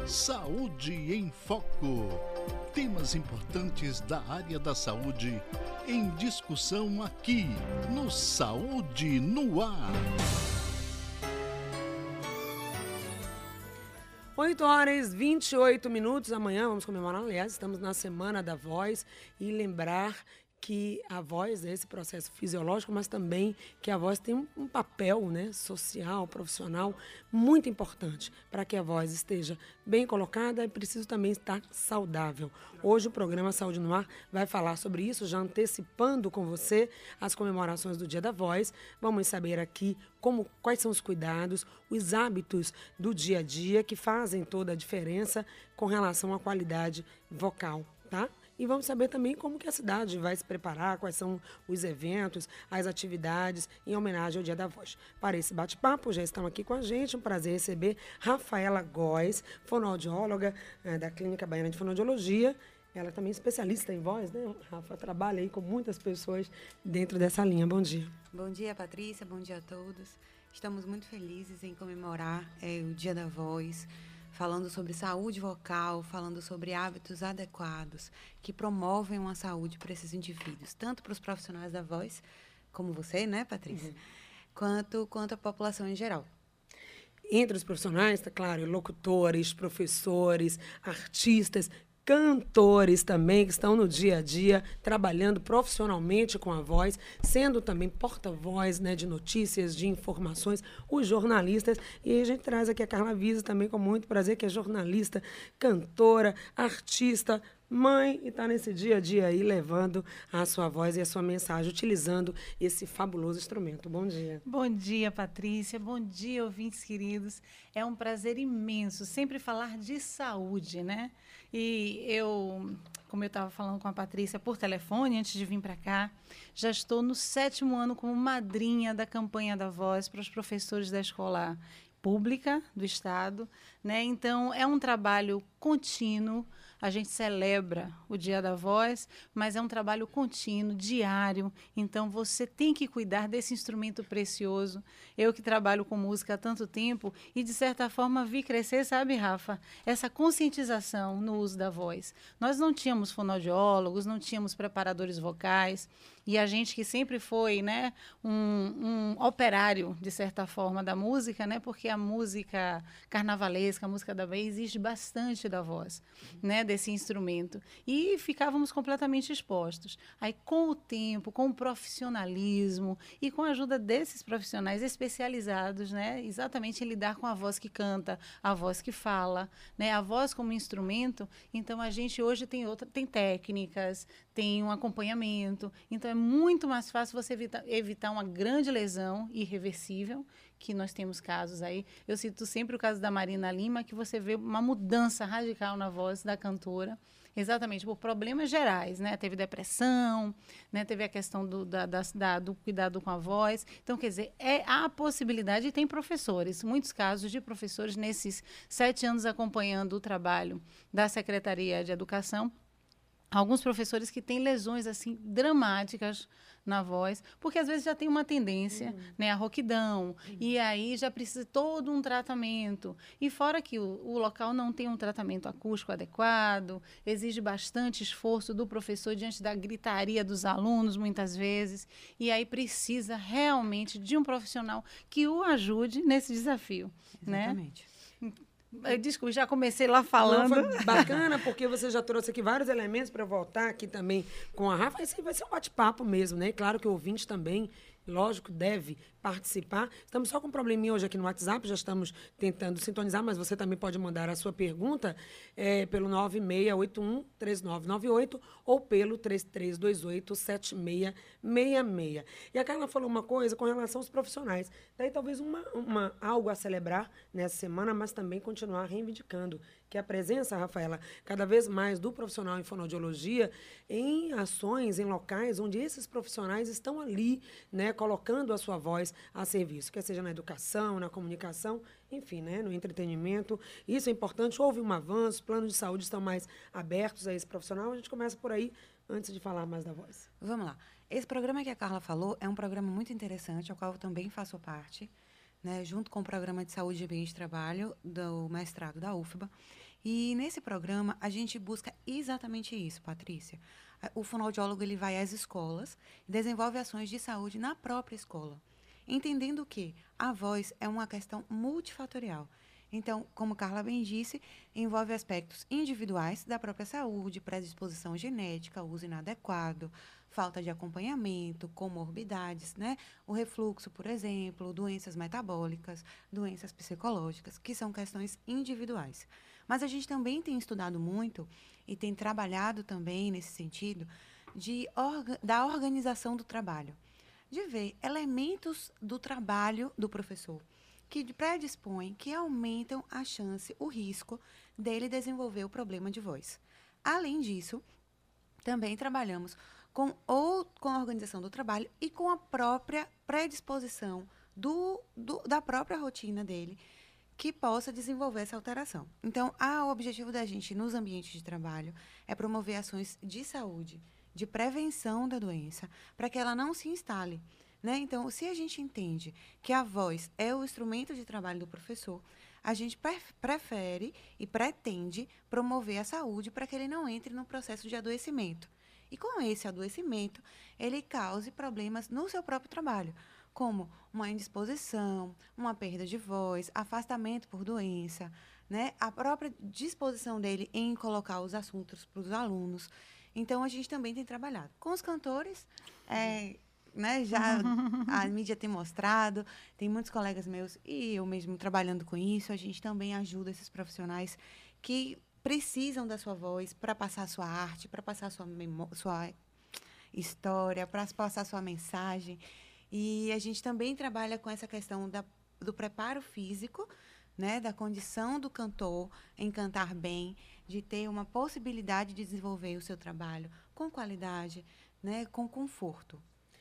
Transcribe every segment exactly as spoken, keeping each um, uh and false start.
Saúde em Foco. Temas importantes da área da saúde em discussão aqui no Saúde no Ar. oito horas e vinte e oito minutos. Amanhã vamos comemorar, aliás, estamos na Semana da Voz e lembrar que a voz é esse processo fisiológico, mas também que a voz tem um, um papel, né, social, profissional, muito importante. Para que a voz esteja bem colocada, é preciso também estar saudável. Hoje o programa Saúde no Ar vai falar sobre isso, já antecipando com você as comemorações do Dia da Voz. Vamos saber aqui como, quais são os cuidados, os hábitos do dia a dia que fazem toda a diferença com relação à qualidade vocal, tá? E vamos saber também como que a cidade vai se preparar, quais são os eventos, as atividades em homenagem ao Dia da Voz. Para esse bate-papo, já estão aqui com a gente, um prazer receber Rafaela Góes, fonoaudióloga é, da Clínica Baiana de Fonoaudiologia. Ela é também especialista em voz, né, Rafa? Trabalha aí com muitas pessoas dentro dessa linha. Bom dia. Bom dia, Patrícia. Bom dia a todos. Estamos muito felizes em comemorar é, o Dia da Voz, falando sobre saúde vocal, falando sobre hábitos adequados que promovem uma saúde para esses indivíduos, tanto para os profissionais da voz, como você, né, Patrícia, uhum. quanto, quanto a população em geral. Entre os profissionais, tá claro, locutores, professores, artistas, cantores também, que estão no dia a dia, trabalhando profissionalmente com a voz, sendo também porta-voz, né, de notícias, de informações, os jornalistas. E a gente traz aqui a Carla Visa também com muito prazer, que é jornalista, cantora, artista, mãe, e está nesse dia a dia aí levando a sua voz e a sua mensagem, utilizando esse fabuloso instrumento. Bom dia. Bom dia, Patrícia. Bom dia, ouvintes queridos. É um prazer imenso sempre falar de saúde, né? E eu, como eu estava falando com a Patrícia por telefone, antes de vir para cá, já estou no sétimo ano como madrinha da campanha da voz para os professores da escola pública do Estado, né? Então, é um trabalho contínuo. A gente celebra o Dia da Voz, mas é um trabalho contínuo, diário. Então, você tem que cuidar desse instrumento precioso. Eu que trabalho com música há tanto tempo e, de certa forma, vi crescer, sabe, Rafa, essa conscientização no uso da voz. Nós não tínhamos fonoaudiólogos, não tínhamos preparadores vocais, e a gente que sempre foi, né, um, um operário, de certa forma, da música, né, porque a música carnavalesca, a música da Bahia, exige bastante da voz, né, desse instrumento. E ficávamos completamente expostos. Aí, com o tempo, com o profissionalismo e com a ajuda desses profissionais especializados, né, exatamente em lidar com a voz que canta, a voz que fala, né, a voz como instrumento, então a gente hoje tem, outra, tem técnicas, tem um acompanhamento, então é muito mais fácil você evita, evitar uma grande lesão irreversível, que nós temos casos aí. Eu cito sempre o caso da Marina Lima, que você vê uma mudança radical na voz da cantora, exatamente por problemas gerais, né? Teve depressão, né? Teve a questão do, da, da, da, do cuidado com a voz. Então, quer dizer, é a possibilidade, e tem professores, muitos casos de professores nesses sete anos acompanhando o trabalho da Secretaria de Educação, alguns professores que têm lesões assim dramáticas na voz, porque às vezes já tem uma tendência, uhum. né, a rouquidão, uhum. e aí já precisa todo um tratamento. E fora que o, o local não tem um tratamento acústico adequado, exige bastante esforço do professor diante da gritaria dos alunos, muitas vezes, e aí precisa realmente de um profissional que o ajude nesse desafio. Exatamente. Né? Desculpa, já comecei lá falando. Não, foi bacana, porque você já trouxe aqui vários elementos para voltar aqui também com a Rafa. Esse vai ser um bate-papo mesmo, né? Claro que o ouvinte também, lógico, deve participar. Estamos só com um probleminha hoje aqui no WhatsApp, já estamos tentando sintonizar, mas você também pode mandar a sua pergunta é, pelo nove seis oito um, três nove nove oito ou pelo três três dois oito, sete seis seis seis. E a Carla falou uma coisa com relação aos profissionais. Daí talvez uma, uma, algo a celebrar nessa semana, mas também continuar reivindicando que a presença, Rafaela, cada vez mais do profissional em fonoaudiologia em ações, em locais onde esses profissionais estão ali, né, colocando a sua voz a serviço, quer seja na educação, na comunicação, enfim, né, no entretenimento. Isso é importante, houve um avanço, os planos de saúde estão mais abertos a esse profissional. A gente começa por aí, antes de falar mais da voz. Vamos lá. Esse programa que a Carla falou é um programa muito interessante, ao qual eu também faço parte, né, junto com o Programa de Saúde e Ambiente de Trabalho do mestrado da U F B A. E nesse programa a gente busca exatamente isso, Patrícia. O fonoaudiólogo ele vai às escolas e desenvolve ações de saúde na própria escola, entendendo que a voz é uma questão multifatorial. Então, como Carla bem disse, envolve aspectos individuais da própria saúde, predisposição genética, uso inadequado, falta de acompanhamento, comorbidades, né? O refluxo, por exemplo, doenças metabólicas, doenças psicológicas, que são questões individuais. Mas a gente também tem estudado muito e tem trabalhado também nesse sentido de orga, da organização do trabalho, de ver elementos do trabalho do professor que predispõem, que aumentam a chance, o risco dele desenvolver o problema de voz. Além disso, também trabalhamos com, ou, com a organização do trabalho e com a própria predisposição do, do, da própria rotina dele, que possa desenvolver essa alteração. Então, a, o objetivo da gente nos ambientes de trabalho é promover ações de saúde, de prevenção da doença, para que ela não se instale. Né? Então, se a gente entende que a voz é o instrumento de trabalho do professor, a gente prefere e pretende promover a saúde para que ele não entre no processo de adoecimento. E com esse adoecimento, ele cause problemas no seu próprio trabalho, como uma indisposição, uma perda de voz, afastamento por doença, né? A própria disposição dele em colocar os assuntos para os alunos. Então, a gente também tem trabalhado. Com os cantores, é, né, já a mídia tem mostrado, tem muitos colegas meus e eu mesmo trabalhando com isso, a gente também ajuda esses profissionais que precisam da sua voz para passar a sua arte, para passar a sua, sua história, para passar a sua mensagem. E a gente também trabalha com essa questão da, do preparo físico, né, da condição do cantor em cantar bem, de ter uma possibilidade de desenvolver o seu trabalho com qualidade, né, com conforto.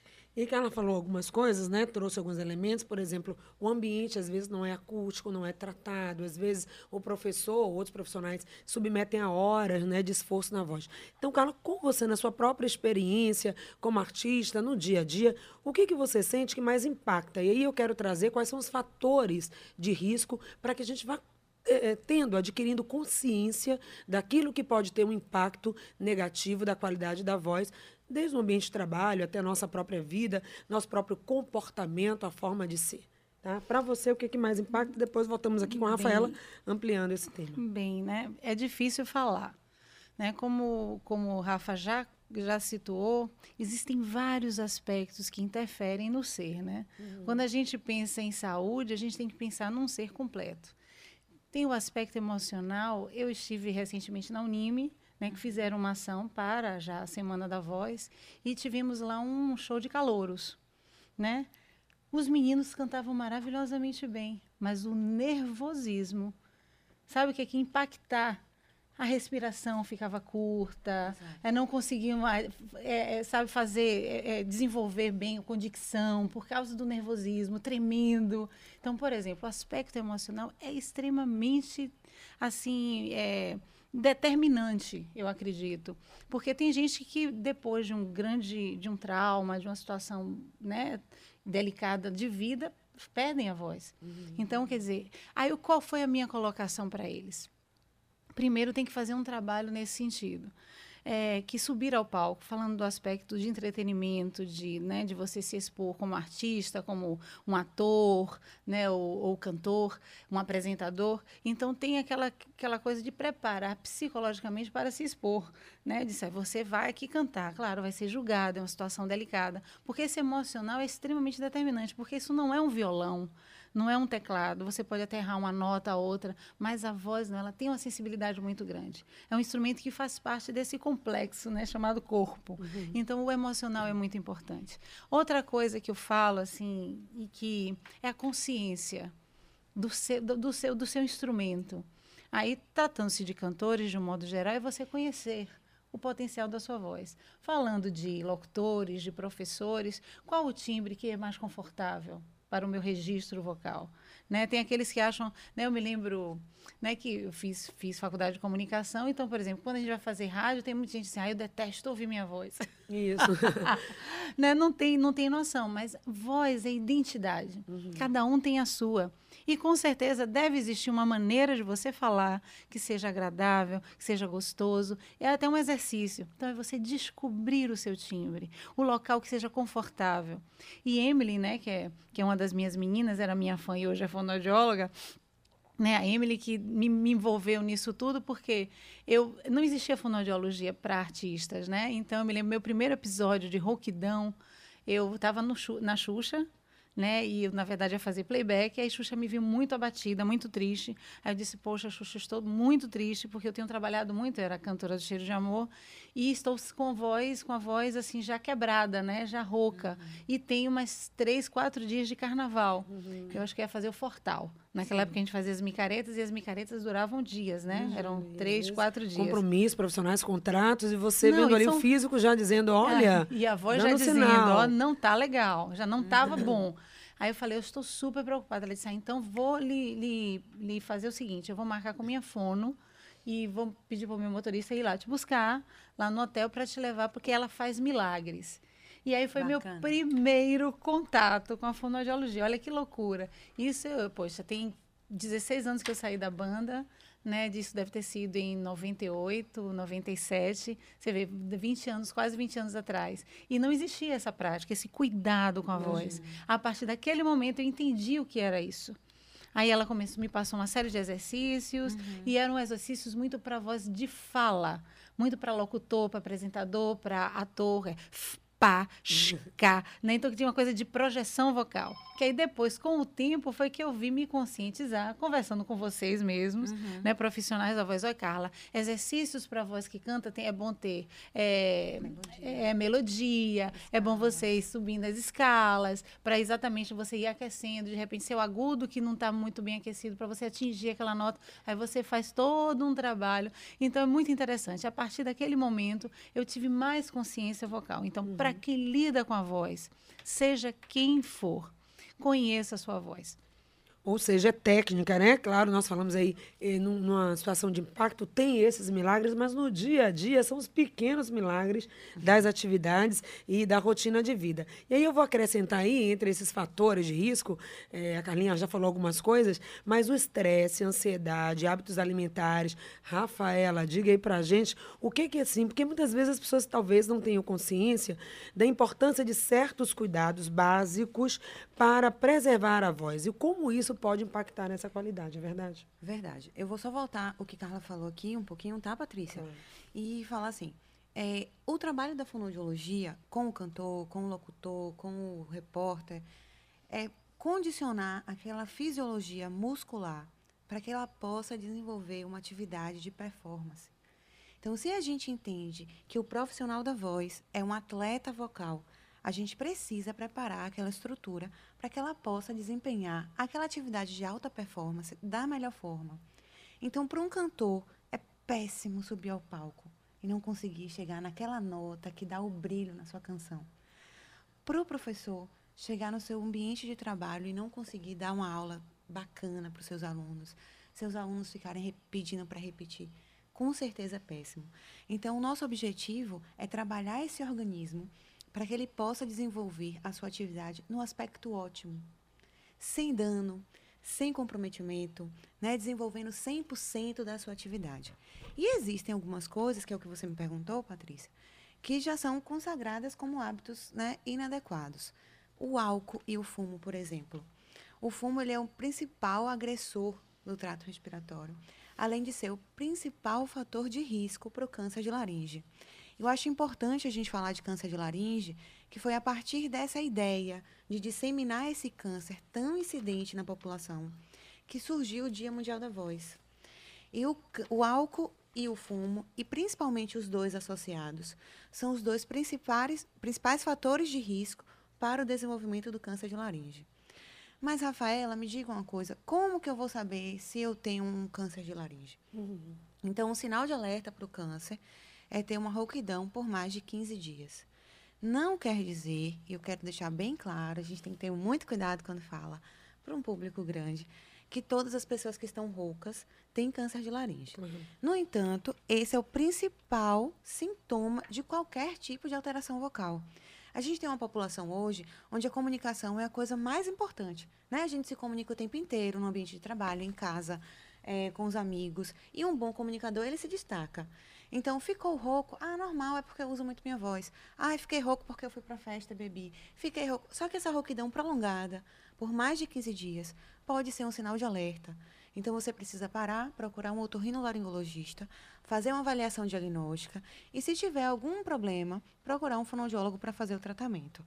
E Carla falou algumas coisas, né? Trouxe alguns elementos, por exemplo, o ambiente às vezes não é acústico, não é tratado, às vezes o professor ou outros profissionais submetem a horas, né, de esforço na voz. Então, Carla, com você, na sua própria experiência como artista, no dia a dia, o que, que você sente que mais impacta? E aí eu quero trazer quais são os fatores de risco para que a gente vá É, tendo, adquirindo consciência daquilo que pode ter um impacto negativo da qualidade da voz, desde o ambiente de trabalho até a nossa própria vida, nosso próprio comportamento, a forma de ser. Tá? Para você, o que, que mais impacta? Depois voltamos aqui com a Rafaela, bem, ampliando esse tema. Bem, né? É difícil falar. Né? Como, como o Rafa já, já situou, existem vários aspectos que interferem no ser. Né? Uhum. Quando a gente pensa em saúde, a gente tem que pensar num ser completo. Tem o aspecto emocional. Eu estive recentemente na Unime, né, que fizeram uma ação para já a Semana da Voz, e tivemos lá um show de calouros. Né? Os meninos cantavam maravilhosamente bem, mas o nervosismo, sabe o que é que impactar? A respiração ficava curta, é, não conseguiam é, é, sabe, fazer, é, é, desenvolver bem com dicção, por causa do nervosismo, tremendo. Então, por exemplo, o aspecto emocional é extremamente, assim, é, determinante, eu acredito. Porque tem gente que, depois de um grande, de um trauma, de uma situação, né, delicada de vida, perdem a voz. Uhum. Então, quer dizer, aí qual foi a minha colocação para eles? Primeiro, tem que fazer um trabalho nesse sentido. É, que subir ao palco, falando do aspecto de entretenimento, de, né, de você se expor como artista, como um ator, né, ou, ou cantor, um apresentador. Então, tem aquela, aquela coisa de preparar psicologicamente para se expor. Né? De dizer, você vai aqui cantar, claro, vai ser julgado, é uma situação delicada. Porque esse emocional é extremamente determinante, porque isso não é um violão, não é um teclado, você pode até errar uma nota ou outra, mas a voz, não, ela tem uma sensibilidade muito grande. É um instrumento que faz parte desse complexo, né, chamado corpo. Uhum. Então, o emocional é muito importante. Outra coisa que eu falo, assim, e que é a consciência do seu, do, do seu, do seu instrumento. Aí, tratando-se de cantores, de um modo geral, é você conhecer o potencial da sua voz. Falando de locutores, de professores, qual o timbre que é mais confortável para o meu registro vocal, né? Tem aqueles que acham, né, eu me lembro, né, que eu fiz, fiz faculdade de comunicação, então, por exemplo, quando a gente vai fazer rádio, tem muita gente assim, ah, eu detesto ouvir minha voz. Isso. Né? Não tem, não tem noção, mas voz é identidade. Uhum. Cada um tem a sua. E com certeza deve existir uma maneira de você falar que seja agradável, que seja gostoso. É até um exercício. Então é você descobrir o seu timbre, o local que seja confortável. E Emily, né, que é, que é uma das minhas meninas, era minha fã e hoje é fonoaudióloga, né, a Emily que me, me envolveu nisso tudo, porque eu não existia fonoaudiologia para artistas, né? Então eu me lembro meu primeiro episódio de Rouquidão, eu estava na Xuxa, né? E eu, na verdade, ia fazer playback, e aí a Xuxa me viu muito abatida, muito triste. Aí eu disse, poxa, Xuxa, estou muito triste, porque eu tenho trabalhado muito, eu era cantora do Cheiro de Amor, e estou com voz, com a voz assim, já quebrada, né? Já rouca. Uhum. E tenho umas três, quatro dias de carnaval. Uhum. Eu acho que ia fazer o Fortal. Naquela Sim. época a gente fazia as micaretas, e as micaretas duravam dias, né? Uhum. Eram três, quatro dias. Compromissos profissionais, contratos, e você não, vendo ali são... o físico já dizendo, olha... É, e a voz já dizendo, sinal. ó, não tá legal, já não tava bom. Aí eu falei, eu estou super preocupada. Ela disse, ah, então vou lhe, lhe, lhe fazer o seguinte, eu vou marcar com minha fono e vou pedir para o meu motorista ir lá te buscar, lá no hotel, para te levar, porque ela faz milagres. E aí foi Bacana. meu primeiro contato com a fonoaudiologia. Olha que loucura. Isso, eu, poxa, tem dezesseis anos que eu saí da banda, né? Disso deve ter sido em noventa e oito, noventa e sete. Você vê, vinte anos, quase vinte anos atrás. E não existia essa prática, esse cuidado com a Imagina. voz. A partir daquele momento, eu entendi o que era isso. Aí ela começou, me passou uma série de exercícios, uhum. e eram exercícios muito para voz de fala, muito para locutor, para apresentador, para ator, é, pá, cá, né? Então tinha uma coisa de projeção vocal. Que aí depois, com o tempo, foi que eu vi me conscientizar, conversando com vocês mesmos, uhum. né, profissionais da voz. Oi, Carla, exercícios para voz que canta tem, é bom ter é, melodia, é, melodia é bom você ir subindo as escalas, para exatamente você ir aquecendo, de repente, seu agudo que não está muito bem aquecido, para você atingir aquela nota, aí você faz todo um trabalho. Então, é muito interessante. A partir daquele momento, eu tive mais consciência vocal. Então, uhum. para quem lida com a voz, seja quem for, conheça a sua voz. Ou seja, é técnica, né? Claro, nós falamos aí, eh, numa situação de impacto, tem esses milagres, mas no dia a dia são os pequenos milagres das atividades e da rotina de vida. E aí eu vou acrescentar aí, entre esses fatores de risco, eh, a Carlinha já falou algumas coisas, mas o estresse, a ansiedade, hábitos alimentares. Rafaela, diga aí pra gente o que que é assim, porque muitas vezes as pessoas talvez não tenham consciência da importância de certos cuidados básicos para preservar a voz e como isso pode impactar nessa qualidade, é verdade? Verdade. Eu vou só voltar o que Carla falou aqui um pouquinho, tá, Patrícia? É. E falar assim, é, o trabalho da fonoaudiologia com o cantor, com o locutor, com o repórter, é condicionar aquela fisiologia muscular para que ela possa desenvolver uma atividade de performance. Então, se a gente entende que o profissional da voz é um atleta vocal, a gente precisa preparar aquela estrutura para que ela possa desempenhar aquela atividade de alta performance da melhor forma. Então, para um cantor, é péssimo subir ao palco e não conseguir chegar naquela nota que dá o brilho na sua canção. Para o professor, chegar no seu ambiente de trabalho e não conseguir dar uma aula bacana para os seus alunos, seus alunos ficarem pedindo para repetir, com certeza é péssimo. Então, o nosso objetivo é trabalhar esse organismo para que ele possa desenvolver a sua atividade no aspecto ótimo, sem dano, sem comprometimento, né, desenvolvendo cem por cento da sua atividade. E existem algumas coisas, que é o que você me perguntou, Patrícia, que já são consagradas como hábitos, né, inadequados. O álcool e o fumo, por exemplo. O fumo ele é o principal agressor do trato respiratório, além de ser o principal fator de risco para o câncer de laringe. Eu acho importante a gente falar de câncer de laringe, que foi a partir dessa ideia de disseminar esse câncer tão incidente na população, que surgiu o Dia Mundial da Voz. E o, o álcool e o fumo, e principalmente os dois associados, são os dois principais, principais fatores de risco para o desenvolvimento do câncer de laringe. Mas, Rafaela, me diga uma coisa, como que eu vou saber se eu tenho um câncer de laringe? Uhum. Então, um sinal de alerta para o câncer é ter uma rouquidão por mais de quinze dias. Não quer dizer, e eu quero deixar bem claro, a gente tem que ter muito cuidado quando fala para um público grande, que todas as pessoas que estão roucas têm câncer de laringe. Uhum. No entanto, esse é o principal sintoma de qualquer tipo de alteração vocal. A gente tem uma população hoje onde a comunicação é a coisa mais importante, né? A gente se comunica o tempo inteiro no ambiente de trabalho, em casa, é, com os amigos. E um bom comunicador, ele se destaca. Então, ficou rouco? Ah, normal, é porque eu uso muito minha voz. Ah, fiquei rouco porque eu fui para a festa, bebi. Fiquei rouco. Só que essa rouquidão prolongada, por mais de quinze dias, pode ser um sinal de alerta. Então, você precisa parar, procurar um otorrinolaringologista, fazer uma avaliação diagnóstica e, se tiver algum problema, procurar um fonoaudiólogo para fazer o tratamento.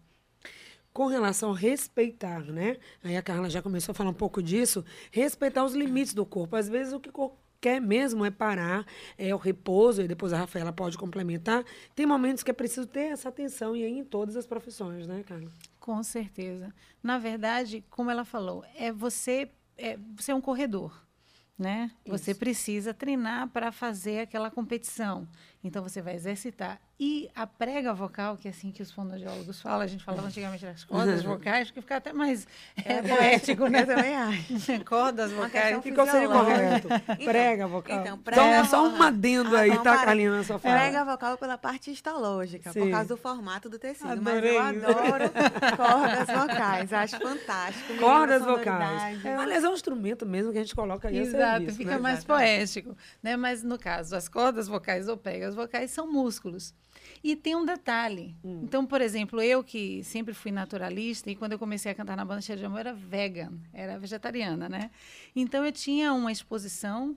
Com relação a respeitar, né? Aí a Carla já começou a falar um pouco disso. Respeitar os limites do corpo. Às vezes, o que o corpo quer mesmo é parar, é o repouso, e depois a Rafaela pode complementar. Tem momentos que é preciso ter essa atenção, e aí em todas as profissões, né, Carla? Com certeza. Na verdade, como ela falou, é você, é, você é um corredor, né? Isso. Você precisa treinar para fazer aquela competição. Então, você vai exercitar. E a prega vocal, que é assim que os fonoaudiólogos falam, a gente falava antigamente das cordas vocais, que fica até mais é, poético, né? Eu também acho. Cordas vocais. E qual seria o correto? Então, prega vocal. Então, prega, só, só um adendo ah, aí, tá, parar. Carlinha, na sua fala. Prega vocal pela parte histológica, Sim. por causa do formato do tecido. Adorei. Mas eu adoro cordas vocais, acho fantástico. Cordas vocais. É, aliás, é um instrumento mesmo que a gente coloca aí. Exato, serviço, fica né? mais Exatamente. poético. Né? Mas, no caso, as cordas vocais ou pregas vocais são músculos. E tem um detalhe. Hum. Então, por exemplo, eu que sempre fui naturalista, e quando eu comecei a cantar na banda Cheia de Amor, eu era vegan, era vegetariana, né? Então, eu tinha uma exposição,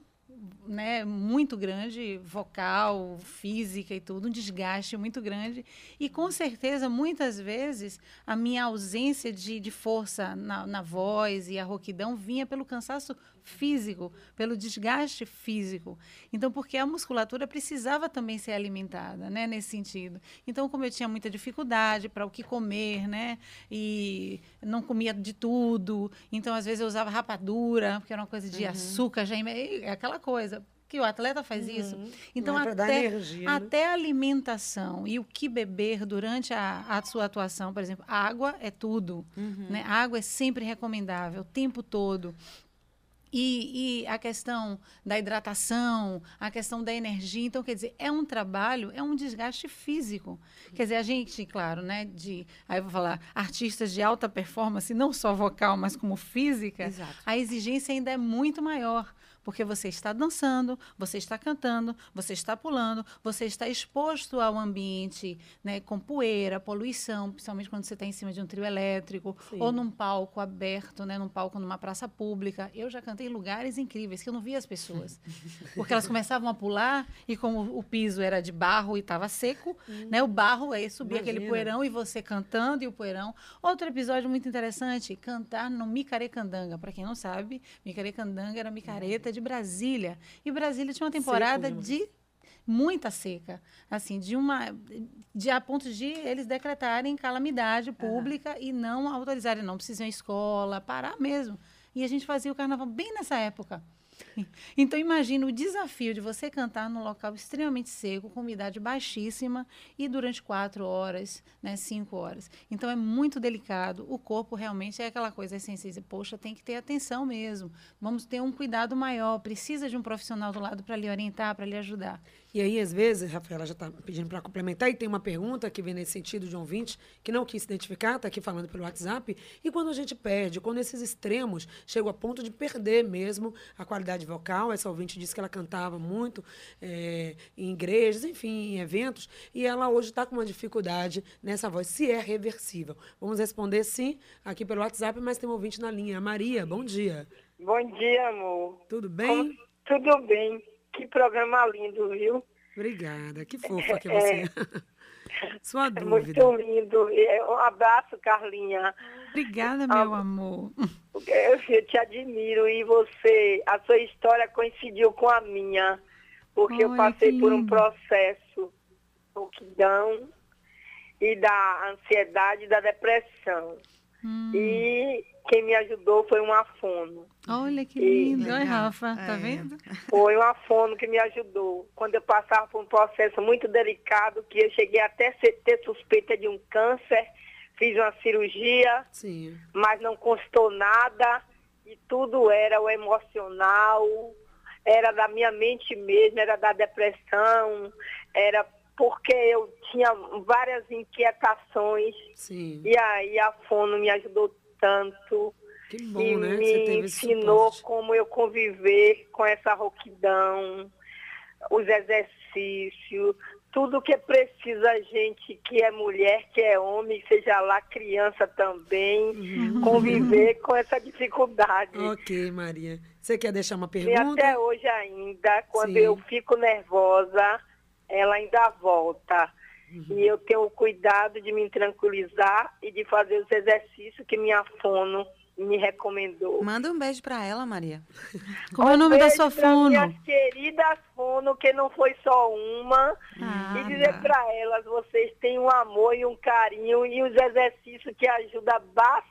né, muito grande, vocal, física e tudo, um desgaste muito grande. E, com certeza, muitas vezes, a minha ausência de, de força na, na voz e a rouquidão vinha pelo cansaço físico, pelo desgaste físico. Então, porque a musculatura precisava também ser alimentada, né, nesse sentido. Então, como eu tinha muita dificuldade para o que comer, né, e não comia de tudo, então, às vezes, eu usava rapadura, porque era uma coisa de uhum. açúcar, já é aquela coisa que o atleta faz uhum. isso. Então, é até, energia, até né? a alimentação e o que beber durante a, a sua atuação, por exemplo, água é tudo. Uhum. Né? A água é sempre recomendável, o tempo todo. E, e a questão da hidratação, a questão da energia. Então, quer dizer, é um trabalho, é um desgaste físico. Quer dizer, a gente, claro, né, de, aí eu vou falar, artistas de alta performance, não só vocal, mas como física, Exato. A exigência ainda é muito maior. Porque você está dançando, você está cantando, você está pulando, você está exposto ao ambiente, né, com poeira, poluição, principalmente quando você está em cima de um trio elétrico, Sim. ou num palco aberto, né, num palco numa praça pública. Eu já cantei em lugares incríveis que eu não via as pessoas. Porque elas começavam a pular e como o piso era de barro e estava seco, hum. né, o barro aí subia Imagina. Aquele poeirão e você cantando e o poeirão. Outro episódio muito interessante, cantar no Micarecandanga. Para quem não sabe, Micarecandanga era micareta de Brasília. E Brasília tinha uma temporada Seco, de muita seca. Assim, de uma... De, a ponto de eles decretarem calamidade pública uhum. e não autorizarem, não precisam ir à escola, parar mesmo. E a gente fazia o carnaval bem nessa época. Então, imagina o desafio de você cantar num local extremamente seco, com umidade baixíssima, e durante quatro horas, né, cinco horas. Então, é muito delicado. O corpo realmente é aquela coisa essencial. Poxa, tem que ter atenção mesmo. Vamos ter um cuidado maior. Precisa de um profissional do lado para lhe orientar, para lhe ajudar. E aí, às vezes, Rafaela já está pedindo para complementar, e tem uma pergunta que vem nesse sentido de um ouvinte que não quis se identificar, está aqui falando pelo WhatsApp, e quando a gente perde, quando esses extremos chegam a ponto de perder mesmo a qualidade vocal, essa ouvinte disse que ela cantava muito é, em igrejas, enfim, em eventos, e ela hoje está com uma dificuldade nessa voz, se é reversível. Vamos responder sim, aqui pelo WhatsApp, mas tem um ouvinte na linha. Maria, bom dia. Bom dia, amor. Tudo bem? Como... Tudo bem. Que programa lindo, viu? Obrigada, que fofa que você é. Sua dúvida. Muito lindo. Um abraço, Carlinha. Obrigada, meu ah, amor. Eu te admiro e você, a sua história coincidiu com a minha, porque Oi, eu passei por um processo de rouquidão e da ansiedade e da depressão. Hum. E quem me ajudou foi uma fono. Olha que lindo. Oi, Rafa, é. Tá vendo? Foi uma fono que me ajudou. Quando eu passava por um processo muito delicado, que eu cheguei até a ter suspeita de um câncer, fiz uma cirurgia, Sim. mas não constou nada. e tudo era o emocional, era da minha mente mesmo, era da depressão, era porque eu tinha várias inquietações. Sim. E aí a fono me ajudou tanto. Que bom, e né? me Você teve esse ensinou suporte. como eu conviver com essa rouquidão, os exercícios, tudo que precisa a gente que é mulher, que é homem, seja lá criança também, Uhum. conviver com essa dificuldade. Ok, Maria. Você quer deixar uma E pergunta? até hoje ainda, quando Sim. eu fico nervosa, ela ainda volta. Uhum. E eu tenho o cuidado de me tranquilizar e de fazer os exercícios que minha fono me recomendou. Manda um beijo para ela, Maria. Como é o nome da sua Beijo pra fono? minhas queridas fono, que não foi só uma. Ah, e dizer tá. para elas, vocês têm um amor e um carinho e os exercícios que ajudam bastante.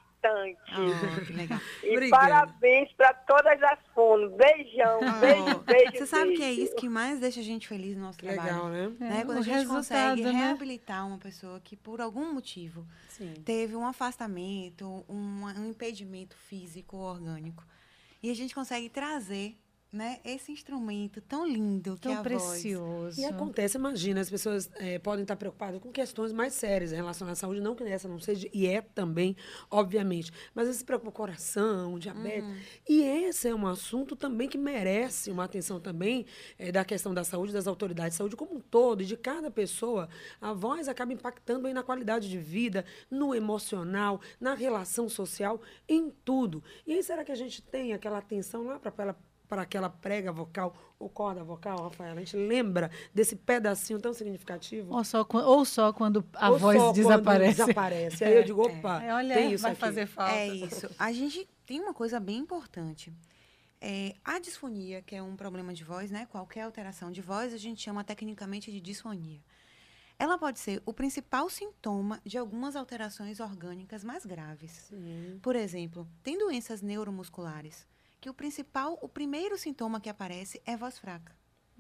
Oh, que legal. E Obrigada. parabéns para todas as fonos. Beijão, beijo, beijo, Você sabe beijo. que é isso que mais deixa a gente feliz no nosso Que trabalho. legal, né? Né? É, Quando o a gente resultado, consegue né? reabilitar uma pessoa que, por algum motivo, Sim. teve um afastamento, um, um impedimento físico ou orgânico. E a gente consegue trazer, né, esse instrumento tão lindo que é Tão a precioso. E acontece, imagina, as pessoas eh, podem estar preocupadas com questões mais sérias em relação à saúde, não que essa não seja, e é também, obviamente. Mas eles se preocupam com coração, diabetes. Uhum. E esse é um assunto também que merece uma atenção também eh, da questão da saúde, das autoridades de saúde como um todo, e de cada pessoa. A voz acaba impactando aí na qualidade de vida, no emocional, na relação social, em tudo. E aí, será que a gente tem aquela atenção lá para ela para aquela prega vocal ou corda vocal, Rafaela? A gente lembra desse pedacinho tão significativo? Ou só, quan- ou só quando a Ou voz só quando desaparece. desaparece. Aí eu digo, opa, É, olha, tem isso vai aqui. fazer falta. É isso. A gente tem uma coisa bem importante. É, a disfonia, que é um problema de voz, né? Qualquer alteração de voz, a gente chama tecnicamente de disfonia. Ela pode ser o principal sintoma de algumas alterações orgânicas mais graves. Sim. Por exemplo, tem doenças neuromusculares que o principal, o primeiro sintoma que aparece é voz fraca.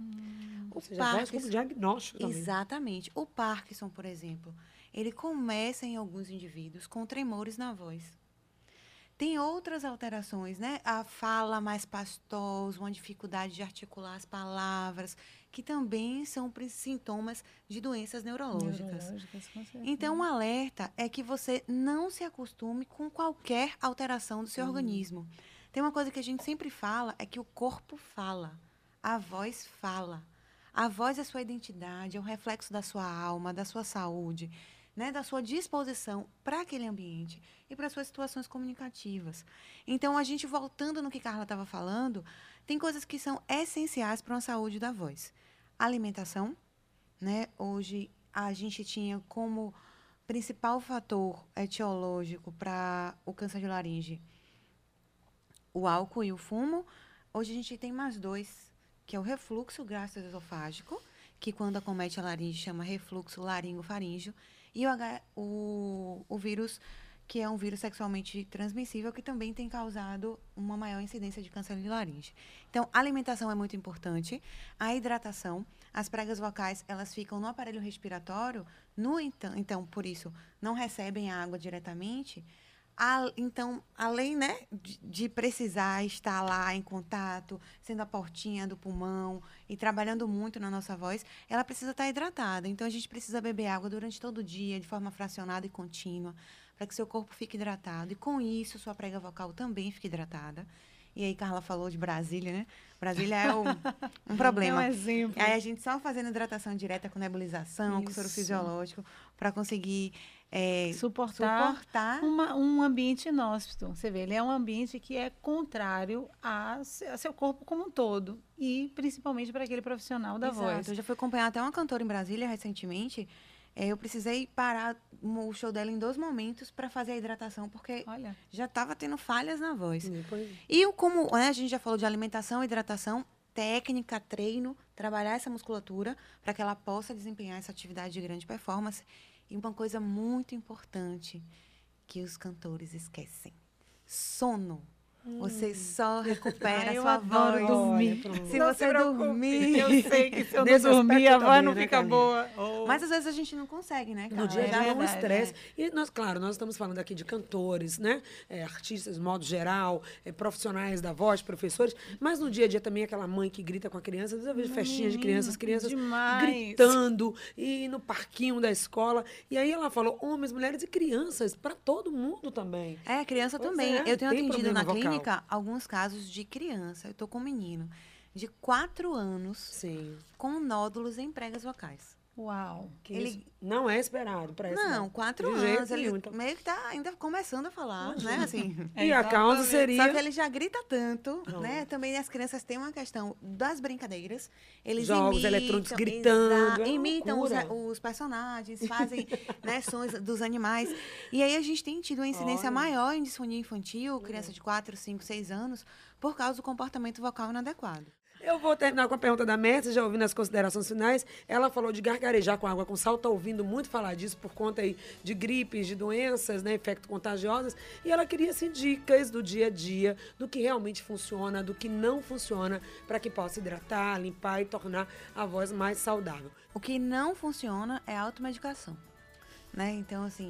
Ou seja, a voz como diagnóstico também. Exatamente. O Parkinson, por exemplo, ele começa em alguns indivíduos com tremores na voz. Tem outras alterações, né? A fala mais pastosa, uma dificuldade de articular as palavras, que também são pri- sintomas de doenças neurológicas. Neurológicas, com certeza. Então, um alerta é que você não se acostume com qualquer alteração do seu organismo. Tem uma coisa que a gente sempre fala, é que o corpo fala, a voz fala. A voz é a sua identidade, é o reflexo da sua alma, da sua saúde, né, da sua disposição para aquele ambiente e para suas situações comunicativas. Então, a gente, voltando no que Carla estava falando, tem coisas que são essenciais para uma saúde da voz. Alimentação, né? Hoje, a gente tinha como principal fator etiológico para o câncer de laringe o álcool e o fumo. Hoje a gente tem mais dois, que é o refluxo gastroesofágico, que quando acomete a laringe chama refluxo laringofaríngeo, e o, H, o, o vírus, que é um vírus sexualmente transmissível, que também tem causado uma maior incidência de câncer de laringe. Então, a alimentação é muito importante, a hidratação, as pregas vocais, elas ficam no aparelho respiratório, no então, então por isso, não recebem a água diretamente. A, então, além, né, de, de precisar estar lá em contato, sendo a portinha do pulmão e trabalhando muito na nossa voz, ela precisa estar hidratada. Então, a gente precisa beber água durante todo o dia, de forma fracionada e contínua, para que seu corpo fique hidratado. E, com isso, sua prega vocal também fique hidratada. E aí, Carla falou de Brasília, né? Brasília é um, um problema. É um exemplo. Aí, a gente só fazendo hidratação direta com nebulização, Isso. com soro fisiológico, para conseguir é, Suportar, suportar uma- um ambiente inóspito. Você vê, ele é um ambiente que é contrário a, se- a seu corpo como um todo. E principalmente para aquele profissional da Exato. voz. Eu já fui acompanhar até uma cantora em Brasília recentemente. É, eu precisei parar o show dela em dois momentos para fazer a hidratação, porque Olha, já estava tendo falhas na voz. Sim, pois é. E o como, né, a gente já falou de alimentação, hidratação, técnica, treino, trabalhar essa musculatura para que ela possa desempenhar essa atividade de grande performance. E uma coisa muito importante que os cantores esquecem: sono. Você só recupera Ai, a eu sua adoro voz. dormir. Olha, Se Não você se preocupe, dormir. Eu sei que se eu não Nesse dormir, aspecto a voz também, não né, fica Carlinha? boa. Oh. Mas às vezes a gente não consegue, né, No dia a Carla? dia é um verdade, estresse. E nós, claro, nós estamos falando aqui de cantores, né? É, artistas, de modo geral, é, profissionais da voz, professores, mas no dia a dia também aquela mãe que grita com a criança, às vezes eu vejo festinhas de crianças, crianças demais. gritando, e no parquinho da escola. E aí ela falou, homens, mulheres e crianças, para todo mundo também. É, criança Pois também. é, Eu tenho tem atendido problema na vocal. clínica alguns casos de criança. Eu tô com um menino de quatro anos Sim. com nódulos em pregas vocais. Uau. Que Ele- isso não é esperado para essa Não, idade. quatro De jeito anos. Ele nenhum, então. meio que tá ainda começando a falar, né? Assim. E a causa seria... Só que ele já grita tanto, né? Também as crianças têm uma questão das brincadeiras. Eles Jogos imitam, eletrônicos gritando, exa- é uma imitam os, loucura. os personagens, fazem né, sons dos animais. E aí a gente tem tido uma incidência Olha. maior em disfonia infantil, criança de quatro, cinco, seis anos, por causa do comportamento vocal inadequado. Eu vou terminar com a pergunta da Mestre, já ouvindo as considerações finais. Ela falou de gargarejar com água com sal, está ouvindo muito falar disso por conta aí de gripes, de doenças, né, infecto contagiosas. E ela queria assim, dicas do dia a dia, do que realmente funciona, do que não funciona, para que possa hidratar, limpar e tornar a voz mais saudável. O que não funciona é a automedicação, né? Então, assim,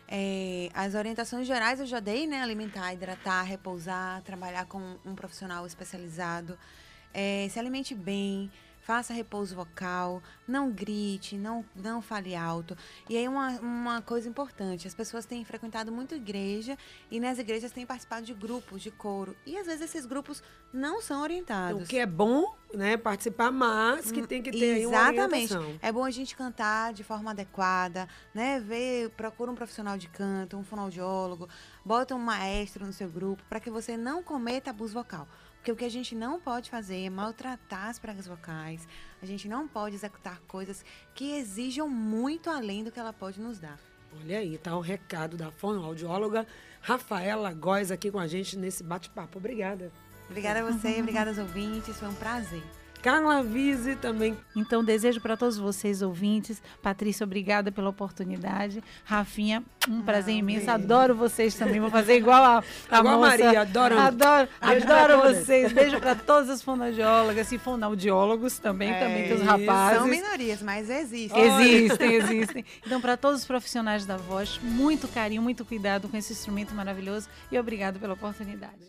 é, as orientações gerais eu já dei, né? Alimentar, hidratar, repousar, trabalhar com um profissional especializado, é, se alimente bem, faça repouso vocal, não grite, não, não fale alto. E aí uma, uma coisa importante, as pessoas têm frequentado muito igreja e nas igrejas têm participado de grupos de coro. E às vezes esses grupos não são orientados. O que é bom, né, participar, mas que tem que ter aí uma Exatamente. orientação. É bom a gente cantar de forma adequada, né? Ver, procura um profissional de canto, um fonoaudiólogo, bota um maestro no seu grupo para que você não cometa abuso vocal. Porque o que a gente não pode fazer é maltratar as pregas vocais. A gente não pode executar coisas que exijam muito além do que ela pode nos dar. Olha aí, tá o recado da fonoaudióloga Rafaela Góes aqui com a gente nesse bate-papo. Obrigada. Obrigada a você, obrigada aos ouvintes, foi um prazer. Carla Vise também. Então, desejo para todos vocês, ouvintes. Patrícia, obrigada pela oportunidade. Rafinha, um prazer imenso. beijo. Adoro vocês também. Vou fazer igual a, a Igual a moça. Maria, adoramos. Adoro, Beijo pra adoro todas. vocês. Beijo para todas as fonoaudiólogas e fonoaudiólogos também, também tem os rapazes. São minorias, mas existem. Existem, existem. Então, para todos os profissionais da voz, muito carinho, muito cuidado com esse instrumento maravilhoso e obrigado pela oportunidade.